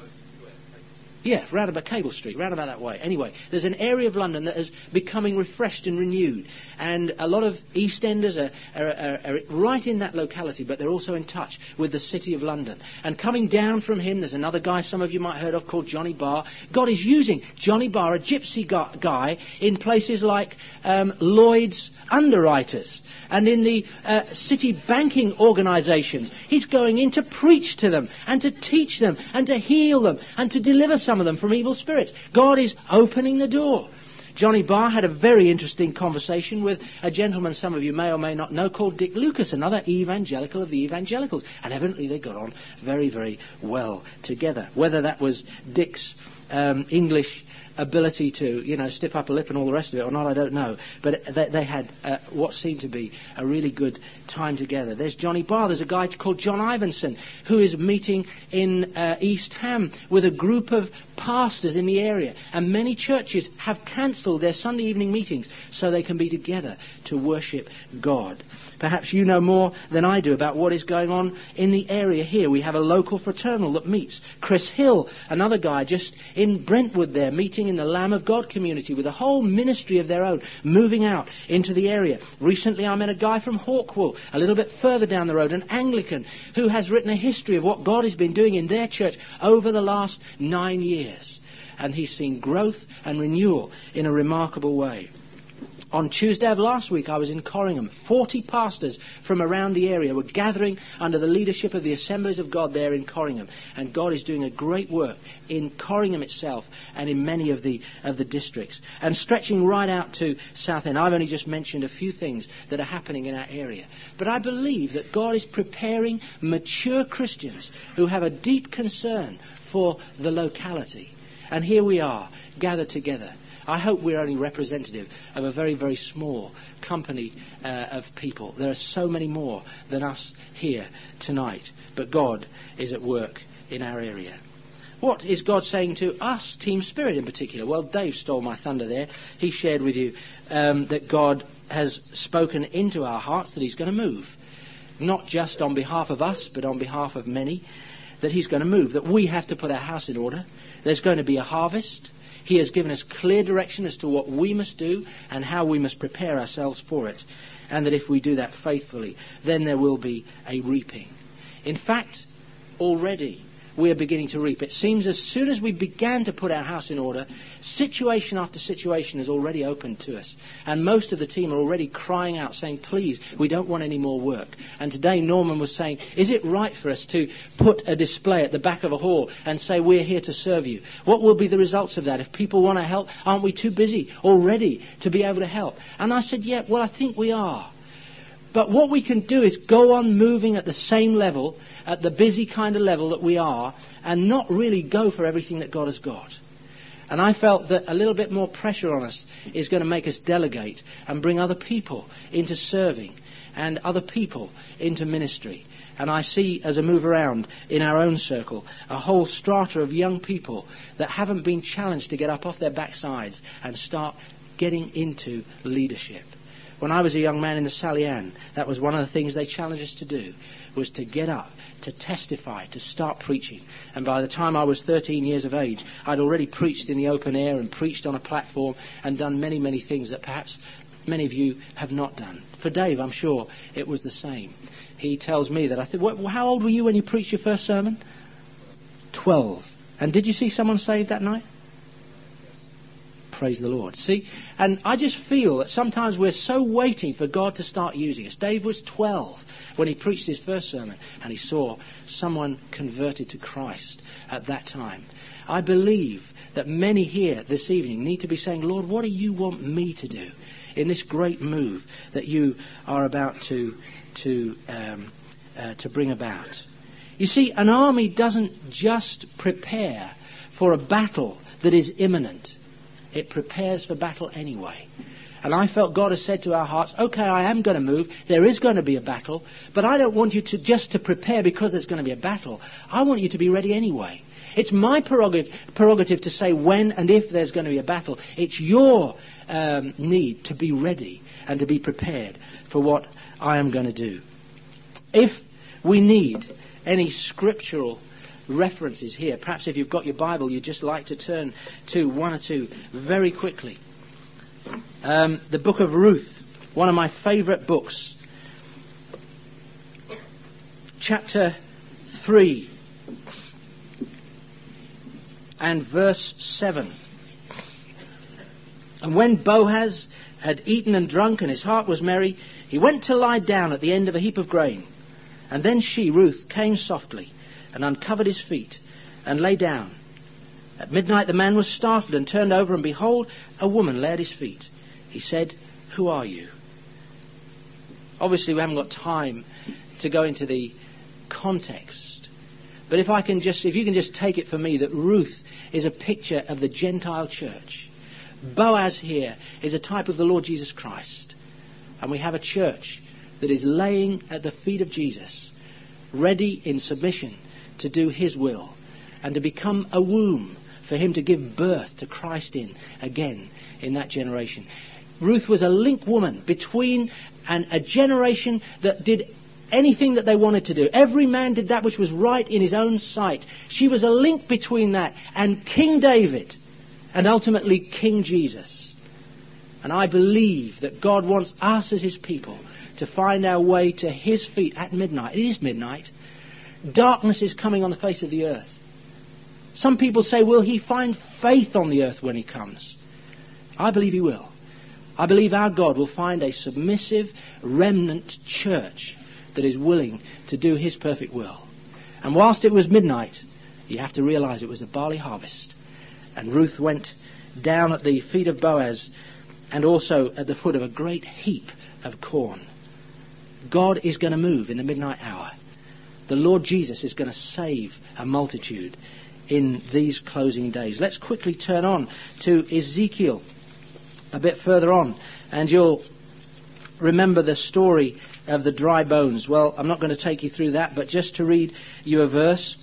Yeah, round about Cable Street, round about that way. Anyway, there's an area of London that is becoming refreshed and renewed. And a lot of East Enders are right in that locality, but they're also in touch with the City of London. And coming down from him, there's another guy some of you might have heard of called Johnny Barr. God is using Johnny Barr, a gypsy guy, in places like Lloyd's Underwriters and in the city banking organisations. He's going in to preach to them and to teach them and to heal them and to deliver some of them from evil spirits. God is opening the door. Johnny Barr had a very interesting conversation with a gentleman some of you may or may not know called Dick Lucas, another evangelical of the evangelicals. And evidently they got on very, very well together. Whether that was Dick's English ability to, stiff upper lip and all the rest of it or not, I don't know. But they had what seemed to be a really good time together. There's Johnny Barr. There's a guy called John Ivanson who is meeting in East Ham with a group of pastors in the area. And many churches have cancelled their Sunday evening meetings so they can be together to worship God. Perhaps you know more than I do about what is going on in the area here. We have a local fraternal that meets. Chris Hill, another guy just in Brentwood there, meeting in the Lamb of God community with a whole ministry of their own, moving out into the area. Recently I met a guy from Hawkwell, a little bit further down the road, an Anglican, who has written a history of what God has been doing in their church over the last 9 years. And he's seen growth and renewal in a remarkable way. On Tuesday of last week, I was in Corringham. 40 pastors from around the area were gathering under the leadership of the Assemblies of God there in Corringham. And God is doing a great work in Corringham itself and in many of the districts. And stretching right out to Southend. I've only just mentioned a few things that are happening in our area. But I believe that God is preparing mature Christians who have a deep concern for the locality. And here we are, gathered together. I hope we're only representative of a very, very small company of people. There are so many more than us here tonight. But God is at work in our area. What is God saying to us, Team Spirit in particular? Well, Dave stole my thunder there. He shared with you that God has spoken into our hearts that he's going to move. Not just on behalf of us, but on behalf of many. That he's going to move. That we have to put our house in order. There's going to be a harvest. He has given us clear direction as to what we must do and how we must prepare ourselves for it. And that if we do that faithfully, then there will be a reaping. In fact, already we are beginning to reap. It seems as soon as we began to put our house in order, situation after situation has already opened to us. And most of the team are already crying out, saying, please, we don't want any more work. And today Norman was saying, is it right for us to put a display at the back of a hall and say, we're here to serve you? What will be the results of that? If people want to help, aren't we too busy already to be able to help? And I said, yeah, well, I think we are. But what we can do is go on moving at the same level, at the busy kind of level that we are, and not really go for everything that God has got. And I felt that a little bit more pressure on us is going to make us delegate and bring other people into serving. and other people into ministry. And I see, as I move around in our own circle, a whole strata of young people that haven't been challenged to get up off their backsides and start getting into leadership. When I was a young man in the Sally Ann, that was one of the things they challenged us to do, was to get up, to testify, to start preaching. And by the time I was 13 years of age, I'd already preached in the open air and preached on a platform and done many, many things that perhaps many of you have not done. For Dave, I'm sure it was the same. He tells me that, I think, how old were you when you preached your first sermon? 12. And did you see someone saved that night? Praise the Lord. See, and I just feel that sometimes we're so waiting for God to start using us. Dave was 12 when he preached his first sermon, and he saw someone converted to Christ at that time. I believe that many here this evening need to be saying, Lord, what do you want me to do in this great move that you are about to bring about? You see, an army doesn't just prepare for a battle that is imminent. It prepares for battle anyway. And I felt God has said to our hearts, okay, I am going to move. There is going to be a battle. But I don't want you to just to prepare because there's going to be a battle. I want you to be ready anyway. It's my prerogative to say when and if there's going to be a battle. It's your need to be ready and to be prepared for what I am going to do. If we need any scriptural references here, perhaps if you've got your Bible, you'd just like to turn to one or two very quickly. The book of Ruth, one of my favourite books. Chapter 3 and verse 7. And when Boaz had eaten and drunk and his heart was merry, he went to lie down at the end of a heap of grain. And then she, Ruth, came softly and uncovered his feet and lay down. At midnight the man was startled and turned over, and behold, a woman lay at his feet. He said, "Who are you?" Obviously we haven't got time to go into the context. But if you can just take it for me that Ruth is a picture of the Gentile church. Boaz here is a type of the Lord Jesus Christ. And we have a church that is laying at the feet of Jesus, ready in submission to do his will and to become a womb for him to give birth to Christ in again in that generation. Ruth was a link woman between a generation that did anything that they wanted to do. Every man did that which was right in his own sight. She was a link between that and King David and ultimately King Jesus. And I believe that God wants us as his people to find our way to his feet at midnight. It is midnight. Darkness is coming on the face of the earth. Some people say, will he find faith on the earth when he comes? I believe he will. I believe our God will find a submissive remnant church that is willing to do his perfect will. And whilst it was midnight, you have to realize it was a barley harvest. And Ruth went down at the feet of Boaz and also at the foot of a great heap of corn. God is going to move in the midnight hour. The Lord Jesus is going to save a multitude in these closing days. Let's quickly turn on to Ezekiel a bit further on, and you'll remember the story of the dry bones. Well, I'm not going to take you through that, but just to read you a verse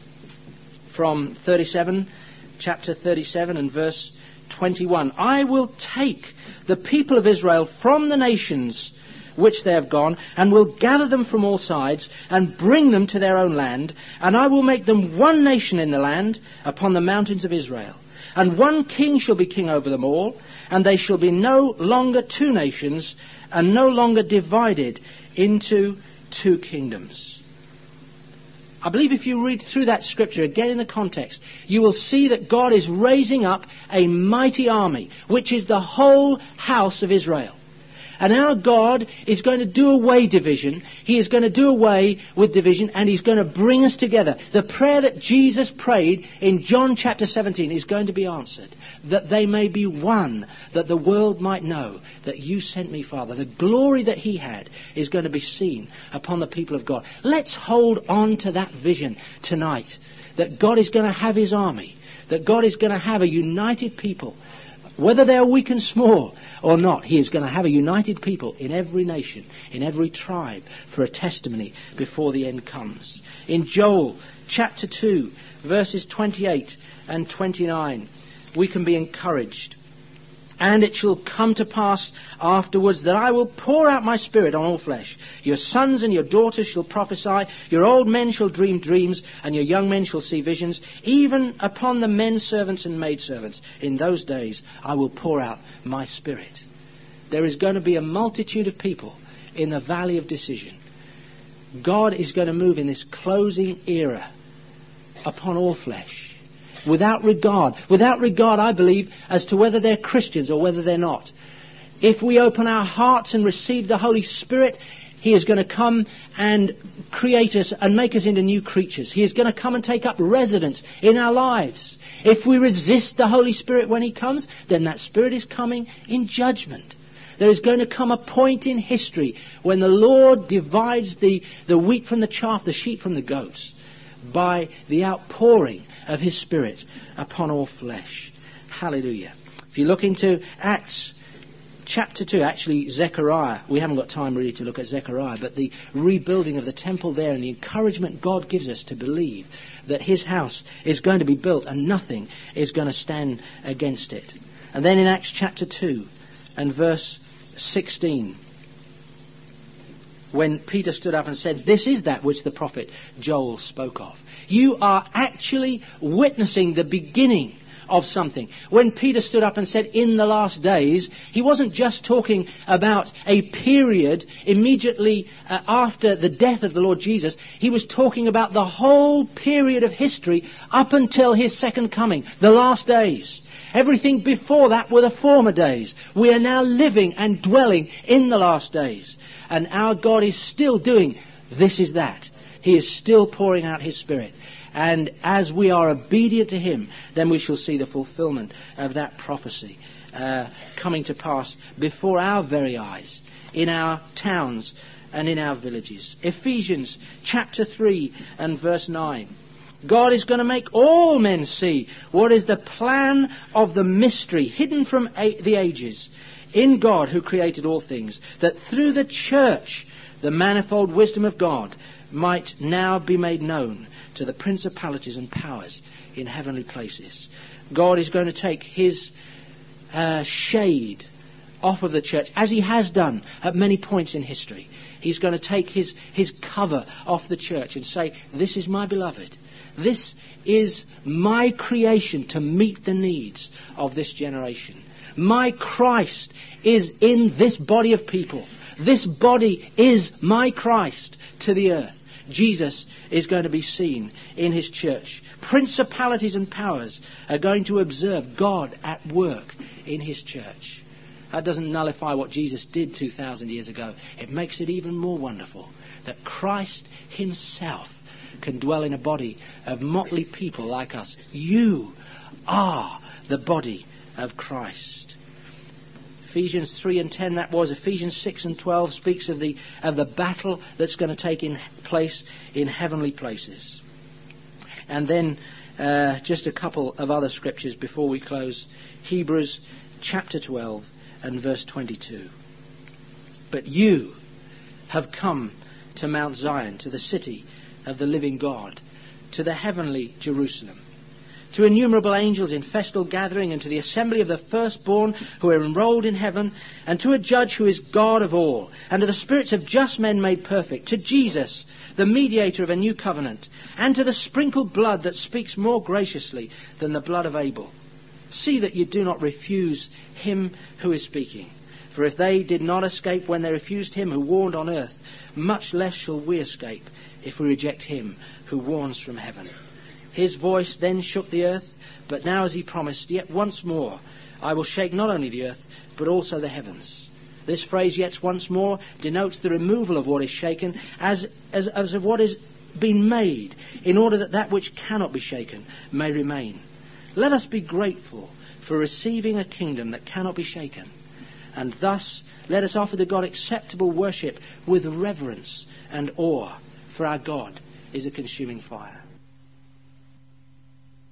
from chapter 37 and verse 21. I will take the people of Israel from the nations which they have gone, and will gather them from all sides, and bring them to their own land, and I will make them one nation in the land, upon the mountains of Israel. And one king shall be king over them all, and they shall be no longer two nations, and no longer divided into two kingdoms. I believe if you read through that scripture again in the context, you will see that God is raising up a mighty army, which is the whole house of Israel. And our God is going to do away division. He is going to do away with division, and he's going to bring us together. The prayer that Jesus prayed in John chapter 17 is going to be answered. That they may be one, that the world might know that you sent me, Father. The glory that he had is going to be seen upon the people of God. Let's hold on to that vision tonight. That God is going to have his army. That God is going to have a united people whether they are weak and small or not, he is going to have a united people in every nation, in every tribe, for a testimony before the end comes. In Joel chapter 2, verses 28 and 29, we can be encouraged. And it shall come to pass afterwards that I will pour out my spirit on all flesh. Your sons and your daughters shall prophesy, your old men shall dream dreams, and your young men shall see visions, even upon the men servants and maidservants. In those days I will pour out my spirit. There is going to be a multitude of people in the valley of decision. God is going to move in this closing era upon all flesh. Without regard, I believe, as to whether they're Christians or whether they're not. If we open our hearts and receive the Holy Spirit, he is going to come and create us and make us into new creatures. He is going to come and take up residence in our lives. If we resist the Holy Spirit when he comes, then that Spirit is coming in judgment. There is going to come a point in history when the Lord divides the wheat from the chaff, the sheep from the goats, by the outpouring of his Spirit upon all flesh. Hallelujah. If you look into Acts chapter 2, actually Zechariah, we haven't got time really to look at Zechariah, but the rebuilding of the temple there and the encouragement God gives us to believe that his house is going to be built and nothing is going to stand against it. And then in Acts chapter 2 and verse 16, when Peter stood up and said, this is that which the prophet Joel spoke of. You are actually witnessing the beginning of something. When Peter stood up and said, in the last days, he wasn't just talking about a period immediately after the death of the Lord Jesus. He was talking about the whole period of history up until his second coming, the last days. Everything before that were the former days. We are now living and dwelling in the last days. And our God is still doing this is that. He is still pouring out his Spirit. And as we are obedient to him, then we shall see the fulfillment of that prophecy coming to pass before our very eyes, in our towns and in our villages. Ephesians chapter 3 and verse 9. God is going to make all men see what is the plan of the mystery hidden from the ages in God who created all things, that through the church the manifold wisdom of God might now be made known to the principalities and powers in heavenly places. God is going to take his shade off of the church, as he has done at many points in history. He's going to take his cover off the church and say, this is my beloved. This is my creation to meet the needs of this generation. My Christ is in this body of people. This body is my Christ to the earth. Jesus is going to be seen in his church. Principalities and powers are going to observe God at work in his church. That doesn't nullify what Jesus did 2,000 years ago. It makes it even more wonderful that Christ himself can dwell in a body of motley people like us. You are the body of Christ. Ephesians 3 and 10, that was. Ephesians 6 and 12 speaks of the battle that's going to take place in heavenly places. And then just a couple of other scriptures before we close. Hebrews chapter 12 and verse 22. But you have come to Mount Zion, to the city of the living God, to the heavenly Jerusalem, to innumerable angels in festal gathering, and to the assembly of the firstborn who are enrolled in heaven, and to a judge who is God of all, and to the spirits of just men made perfect, to Jesus, the mediator of a new covenant, and to the sprinkled blood that speaks more graciously than the blood of Abel. See that you do not refuse him who is speaking. For if they did not escape when they refused him who warned on earth, much less shall we escape if we reject him who warns from heaven. His voice then shook the earth, but now as he promised, yet once more I will shake not only the earth, but also the heavens. This phrase, yet once more, denotes the removal of what is shaken as of what has been made, in order that that which cannot be shaken may remain. Let us be grateful for receiving a kingdom that cannot be shaken. And thus let us offer to God acceptable worship with reverence and awe, for our God is a consuming fire.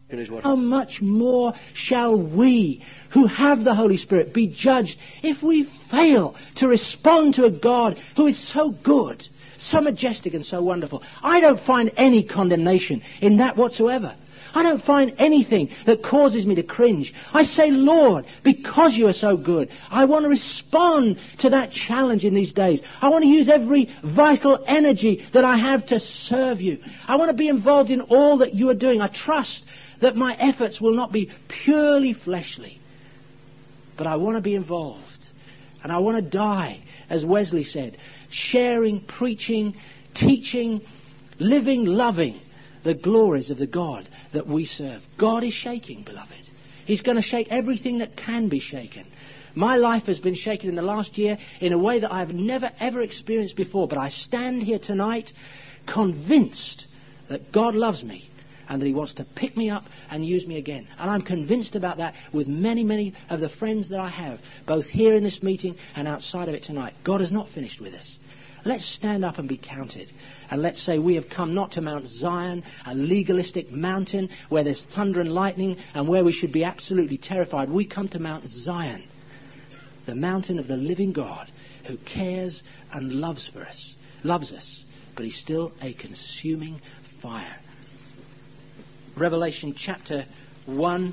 How much more shall we, who have the Holy Spirit, be judged if we fail to respond to a God who is so good, so majestic and so wonderful? I don't find any condemnation in that whatsoever. I don't find anything that causes me to cringe. I say, Lord, because you are so good, I want to respond to that challenge in these days. I want to use every vital energy that I have to serve you. I want to be involved in all that you are doing. I trust that my efforts will not be purely fleshly, but I want to be involved. And I want to die, as Wesley said, sharing, preaching, teaching, living, loving the glories of the God that we serve. God is shaking, beloved. He's going to shake everything that can be shaken. My life has been shaken in the last year in a way that I've never ever experienced before. But I stand here tonight convinced that God loves me and that he wants to pick me up and use me again. And I'm convinced about that with many, many of the friends that I have, both here in this meeting and outside of it tonight. God is not finished with us. Let's stand up and be counted. And let's say we have come not to Mount Zion, a legalistic mountain where there's thunder and lightning and where we should be absolutely terrified. We come to Mount Zion, the mountain of the living God who cares and loves us, but he's still a consuming fire. Revelation chapter 1.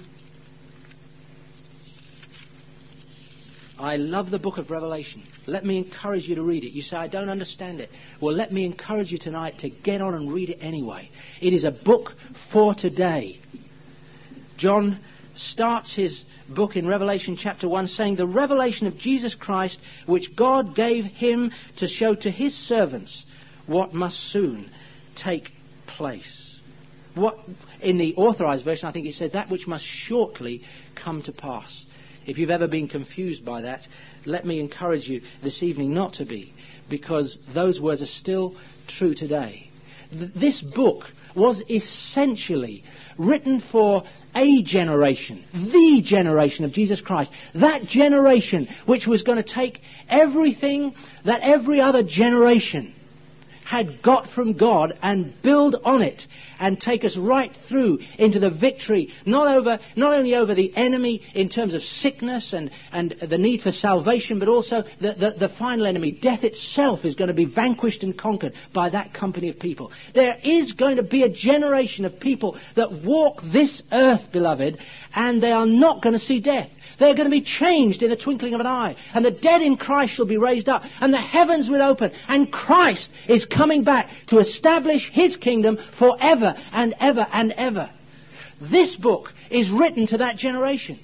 I love the book of Revelation. Let me encourage you to read it. You say, I don't understand it. Well, let me encourage you tonight to get on and read it anyway. It is a book for today. John starts his book in Revelation chapter 1 saying, the revelation of Jesus Christ, which God gave him to show to his servants what must soon take place. What, in the authorized version, I think it said that which must shortly come to pass. If you've ever been confused by that, let me encourage you this evening not to be, because those words are still true today. This book was essentially written for a generation, the generation of Jesus Christ. That generation which was going to take everything that every other generation had got from God and build on it and take us right through into the victory, not only over the enemy in terms of sickness and the need for salvation, but also the final enemy. Death itself is going to be vanquished and conquered by that company of people. There is going to be a generation of people that walk this earth, beloved, and they are not going to see death. They're going to be changed in the twinkling of an eye. And the dead in Christ shall be raised up. And the heavens will open. And Christ is coming back to establish his kingdom forever and ever and ever. This book is written to that generation.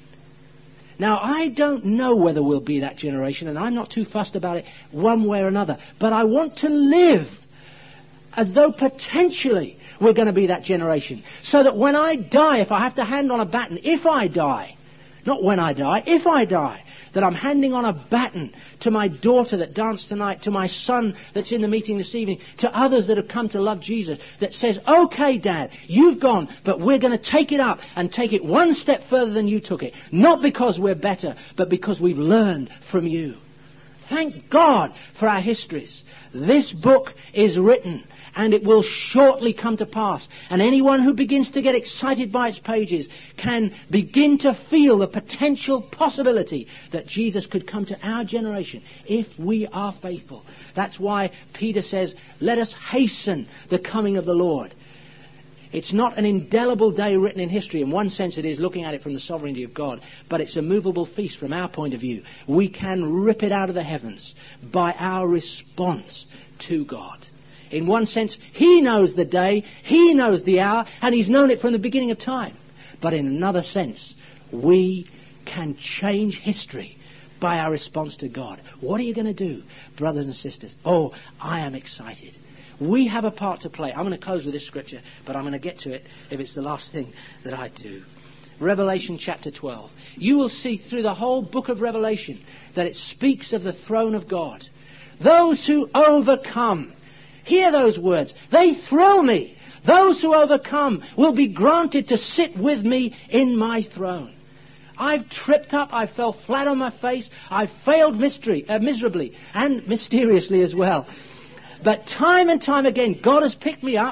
Now, I don't know whether we'll be that generation, and I'm not too fussed about it one way or another. But I want to live as though potentially we're going to be that generation. So that when I die, if I have to hand on a baton, if I die, not when I die, if I die, that I'm handing on a baton to my daughter that danced tonight, to my son that's in the meeting this evening, to others that have come to love Jesus, that says, okay, Dad, you've gone, but we're going to take it up and take it one step further than you took it. Not because we're better, but because we've learned from you. Thank God for our histories. This book is written, and it will shortly come to pass. And anyone who begins to get excited by its pages can begin to feel the potential possibility that Jesus could come to our generation if we are faithful. That's why Peter says, let us hasten the coming of the Lord. It's not an indelible day written in history. In one sense it is, looking at it from the sovereignty of God, but it's a movable feast from our point of view. We can rip it out of the heavens by our response to God. In one sense, he knows the day, he knows the hour, and he's known it from the beginning of time. But in another sense, we can change history by our response to God. What are you going to do, brothers and sisters? Oh, I am excited. We have a part to play. I'm going to close with this scripture, but I'm going to get to it if it's the last thing that I do. Revelation chapter 12. You will see through the whole book of Revelation that it speaks of the throne of God. Those who overcome. Hear those words. They thrill me. Those who overcome will be granted to sit with me in my throne. I've tripped up. I fell flat on my face. I've failed miserably and mysteriously as well. But time and time again, God has picked me up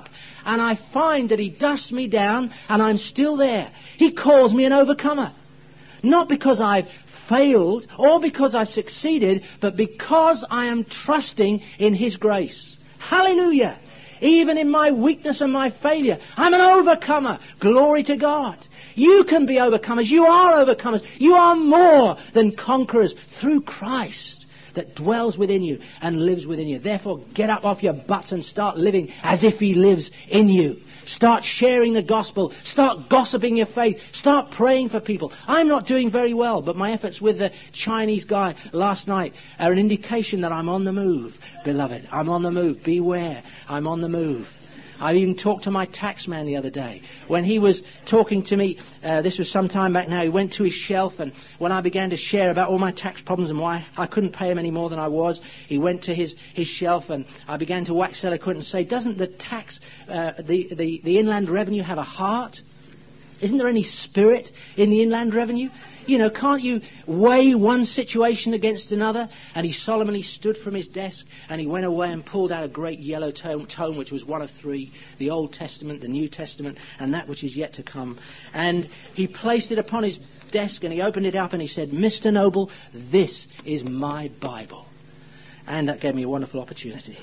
and I find that he dusts me down and I'm still there. He calls me an overcomer. Not because I've failed or because I've succeeded, but because I am trusting in his grace. Hallelujah! Even in my weakness and my failure, I'm an overcomer. Glory to God. You can be overcomers. You are overcomers. You are more than conquerors through Christ that dwells within you and lives within you. Therefore, get up off your butts and start living as if he lives in you. Start sharing the gospel. Start gossiping your faith. Start praying for people. I'm not doing very well, but my efforts with the Chinese guy last night are an indication that I'm on the move. Beloved, I'm on the move. Beware. I'm on the move. I even talked to my tax man the other day. When he was talking to me, this was some time back now, he went to his shelf, and when I began to share about all my tax problems and why I couldn't pay him any more than I was, he went to his shelf, and I began to wax eloquent and say, doesn't the tax, the Inland Revenue have a heart? Isn't there any spirit in the Inland Revenue? You know, can't you weigh one situation against another? And he solemnly stood from his desk and he went away and pulled out a great yellow tome, which was one of three, the Old Testament, the New Testament, and that which is yet to come. And he placed it upon his desk and he opened it up and he said, Mr. Noble, this is my Bible. And that gave me a wonderful opportunity.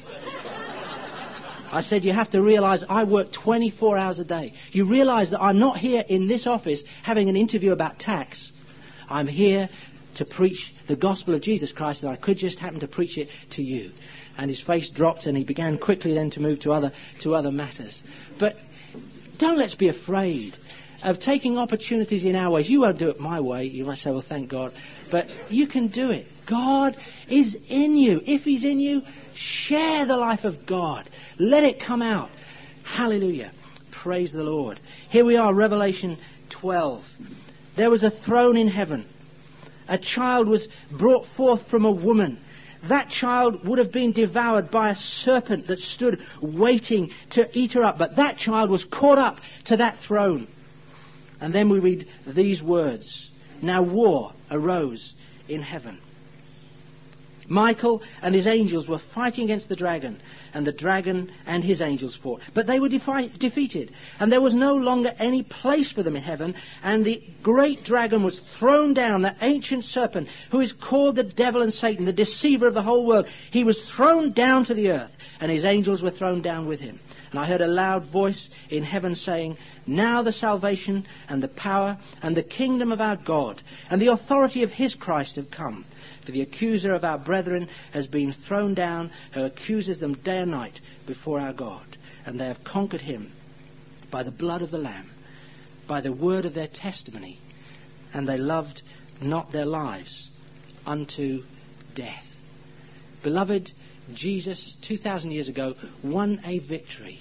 I said, you have to realize I work 24 hours a day. You realize that I'm not here in this office having an interview about tax. I'm here to preach the gospel of Jesus Christ, and I could just happen to preach it to you. And his face dropped, and he began quickly then to move to other matters. But don't let's be afraid of taking opportunities in our ways. You won't do it my way. You might say, well, thank God. But you can do it. God is in you. If he's in you, share the life of God. Let it come out. Hallelujah. Praise the Lord. Here we are, Revelation 12. There was a throne in heaven. A child was brought forth from a woman. That child would have been devoured by a serpent that stood waiting to eat her up. But that child was caught up to that throne. And then we read these words. Now war arose in heaven. Michael and his angels were fighting against the dragon, and the dragon and his angels fought. But they were defeated, and there was no longer any place for them in heaven, and the great dragon was thrown down, the ancient serpent, who is called the devil and Satan, the deceiver of the whole world. He was thrown down to the earth, and his angels were thrown down with him. And I heard a loud voice in heaven saying, now the salvation and the power and the kingdom of our God and the authority of his Christ have come. For the accuser of our brethren has been thrown down, who accuses them day and night before our God. And they have conquered him by the blood of the Lamb, by the word of their testimony, and they loved not their lives unto death. Beloved, Jesus, 2,000 years ago, won a victory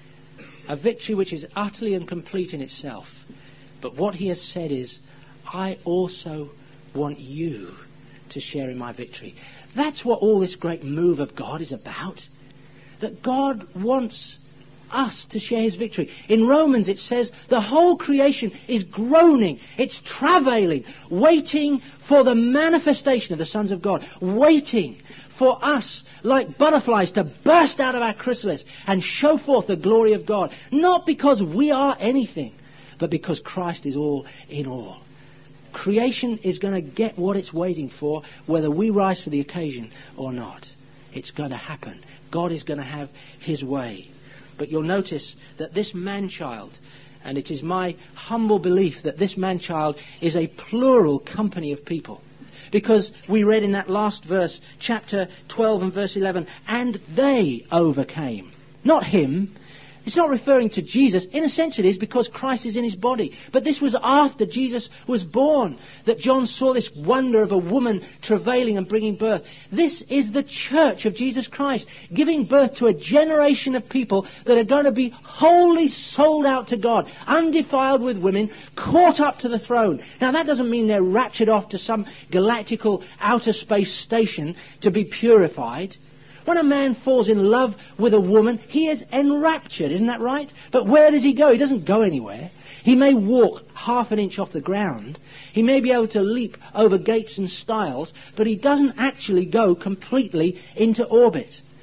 which is utterly and complete in itself. But what he has said is, I also want you to share in my victory. That's what all this great move of God is about. That God wants us to share his victory. In Romans it says the whole creation is groaning, it's travailing, waiting for the manifestation of the sons of God, waiting for us like butterflies to burst out of our chrysalis and show forth the glory of God. Not because we are anything, but because Christ is all in all. Creation is going to get what it's waiting for, whether we rise to the occasion or not. It's going to happen. God is going to have his way. But you'll notice that this man-child, and it is my humble belief that this man-child is a plural company of people. Because we read in that last verse, chapter 12 and verse 11, and they overcame. Not him. It's not referring to Jesus. In a sense it is, because Christ is in his body. But this was after Jesus was born that John saw this wonder of a woman travailing and bringing birth. This is the church of Jesus Christ, giving birth to a generation of people that are going to be wholly sold out to God, undefiled with women, caught up to the throne. Now that doesn't mean they're raptured off to some galactical outer space station to be purified. When a man falls in love with a woman, he is enraptured, isn't that right? But where does he go? He doesn't go anywhere. He may walk half an inch off the ground. He may be able to leap over gates and stiles, but he doesn't actually go completely into orbit.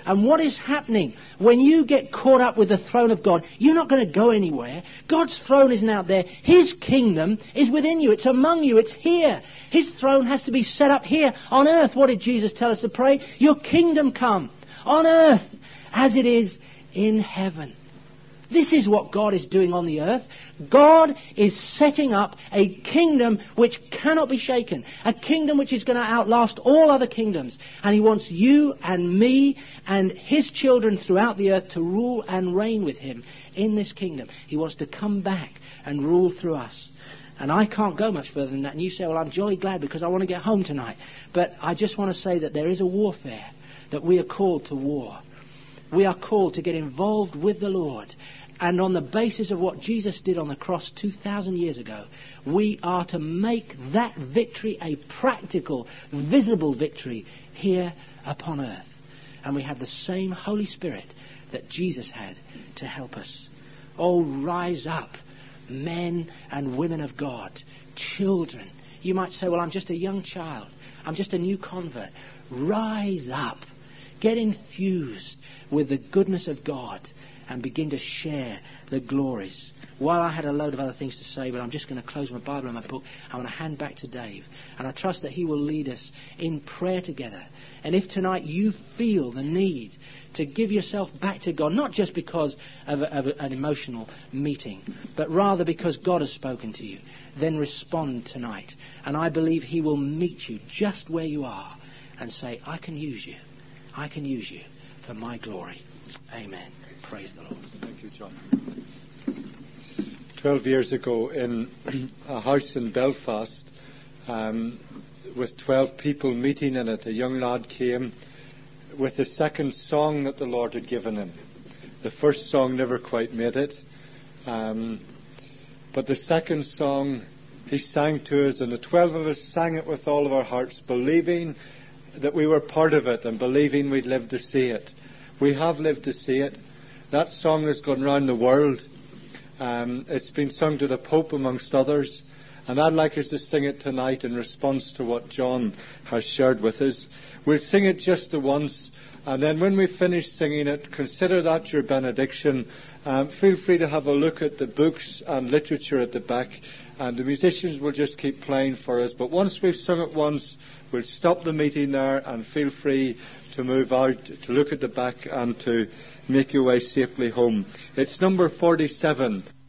And what is happening when you get caught up with the throne of God? You're not going to go anywhere. God's throne isn't out there. His kingdom is within you. It's among you. It's here. His throne has to be set up here on earth. What did Jesus tell us to pray? Your kingdom come on earth as it is in heaven. This is what God is doing on the earth. God is setting up a kingdom which cannot be shaken. A kingdom which is going to outlast all other kingdoms. And He wants you and me and His children throughout the earth to rule and reign with Him in this kingdom. He wants to come back and rule through us. And I can't go much further than that. And you say, well, I'm jolly glad because I want to get home tonight. But I just want to say that there is a warfare, that we are called to war. We are called to get involved with the Lord. And on the basis of what Jesus did on the cross 2,000 years ago, we are to make that victory a practical, visible victory here upon earth. And we have the same Holy Spirit that Jesus had to help us. Oh, rise up, men and women of God, children. You might say, well, I'm just a young child. I'm just a new convert. Rise up. Get infused with the goodness of God and begin to share the glories. While I had a load of other things to say, but I'm just going to close my Bible and my book. I want to hand back to Dave. And I trust that he will lead us in prayer together. And if tonight you feel the need to give yourself back to God, not just because of an emotional meeting, but rather because God has spoken to you, then respond tonight. And I believe He will meet you just where you are and say, I can use you. I can use you for my glory. Amen. Praise the Lord. Thank you, John. 12 years ago in a house in Belfast, with 12 people meeting in it, a young lad came with the second song that the Lord had given him. The first song never quite made it. But the second song he sang to us, and the 12 of us sang it with all of our hearts, believing that we were part of it and believing we'd live to see it. We have lived to see it. That song has gone round the world. It's been sung to the Pope amongst others. And I'd like us to sing it tonight in response to what John has shared with us. We'll sing it just the once. And then when we finish singing it, consider that your benediction. Feel free to have a look at the books and literature at the back. And the musicians will just keep playing for us. But once we've sung it once, we'll stop the meeting there and feel free to move out, to look at the back and to make your way safely home. It's number 47.